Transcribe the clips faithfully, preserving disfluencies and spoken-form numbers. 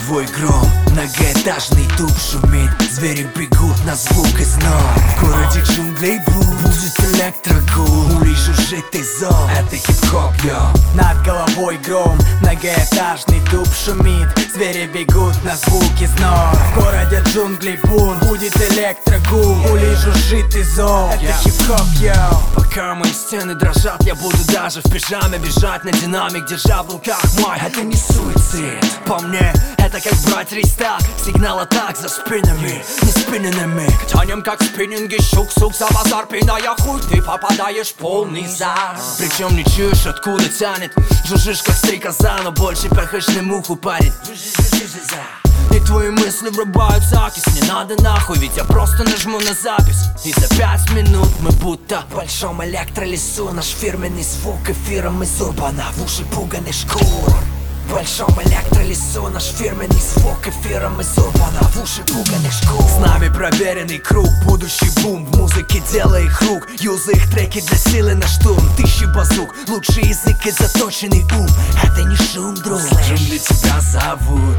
головой гром, многоэтажный дуб шумит, звери бегут на звук из ног. В городе джунглей бум, будет электрогул, улей жужжит и зол, это хип-хоп, йо. Над головой гром, многоэтажный дуб шумит, звери бегут на звук из ног. В городе джунглей бум, будет электрогул, улей жужжит и зол, это Yeah. хип-хоп, йо. Пока мои стены дрожат, я буду даже в пижаме бежать на динамик, держа в руках мой. Это не суицид, по мне, это как брать рестарт. Сигнал атак за спинами, не спинненными. Тянем как спиннинги, щук-сук за базар. Пиная хуй, ты попадаешь в полный зал. Причем не чуешь, откуда тянет. Жужжишь как стрекоза, но больше похож на муху, парень. И твои мысли врубают закись. Не надо нахуй, ведь я просто нажму на запись. И за пять минут мы будто в большом электролесу. Наш фирменный звук эфиром из урбана в уши пуганый шкур. В большом электролесу наш фирменный звук эфиром из урбана в уши пуганых шкур. С нами проверенный круг, будущий бум в музыке, дело их рук. Юза их треки для силы на штурм. Тысячи базук, лучший язык и заточенный ум. Это не шум, друг, джунгли тебя зовут.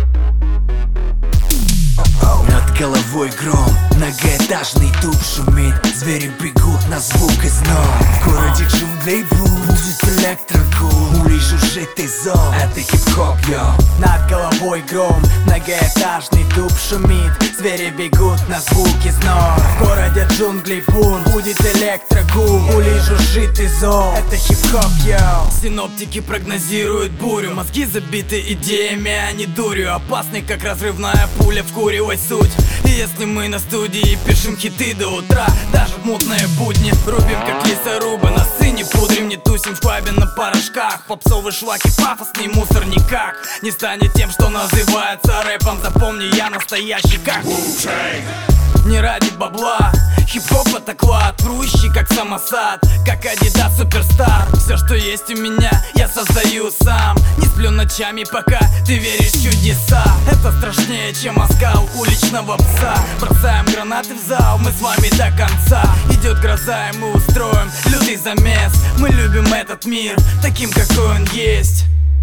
Над головой гром, многоэтажный дуб шумит, звери бегут на звук из ног. В городе джунглей бум, будет электрогул, улей жужжит и зол, это хип-хоп, йо. Над головой гром, многоэтажный дуб шумит, звери бегут на звук из ног. В городе джунглей бум, будет электрогул, улей жужжит и зол, это хип-хоп, йо. Синоптики прогнозируют бурю, мозги забиты идеями, а не дурью. Опасный, как разрывная пуля, вкуривай суть. И если мы на студии пишем хиты до утра, даже в мутные будни рубим как лесорубы. На сцене пудрим, не тусим в пабе на порошках. Попсовый шлак и пафосный мусор никак не станет тем, что называется рэпом. Запомни, я настоящий как не ради бабла. Хип-хоп это клад, прущий как самосад, как Адидас Суперстар. Все, что есть у меня, я создаю сам. Не сплю ночами, пока ты веришь в чудеса. Это страшнее, чем оскал уличного пса. Бросаем гранаты в зал, мы с вами до конца. Идет гроза, и мы устроим лютый замес. Мы любим этот мир таким, какой он есть.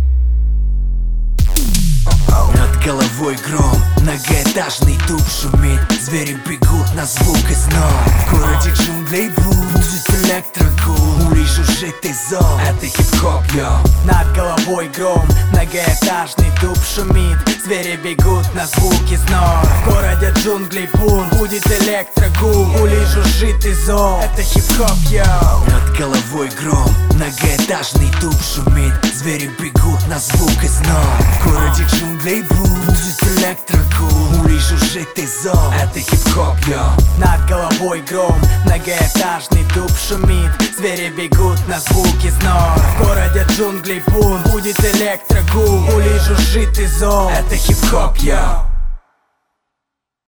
Над головой гром, многоэтажный дуб шумит, звери бегут на звук из ног. В городе джунглей бум, будет электрогул, улей жужжит и зол, это хип-хоп, йо. Над головой гром, многоэтажный дуб шумит, звери бегут на звук из ног. В городе джунглей бум, будет электрогул, улей жужжит и зол, это хип-хоп, йо. Над головой гром, многоэтажный дуб шумит, звери бегут на звук из ног. В городе джунглей бум, будет электрогул, улей жужжит и зол, это хип-хоп, йо. Над головой гром, многоэтажный дуб шумит, звери бегут на звук из ног. В городе джунглей бум, будет электрогул, улей жужжит и зол, Это хип-хоп, йо.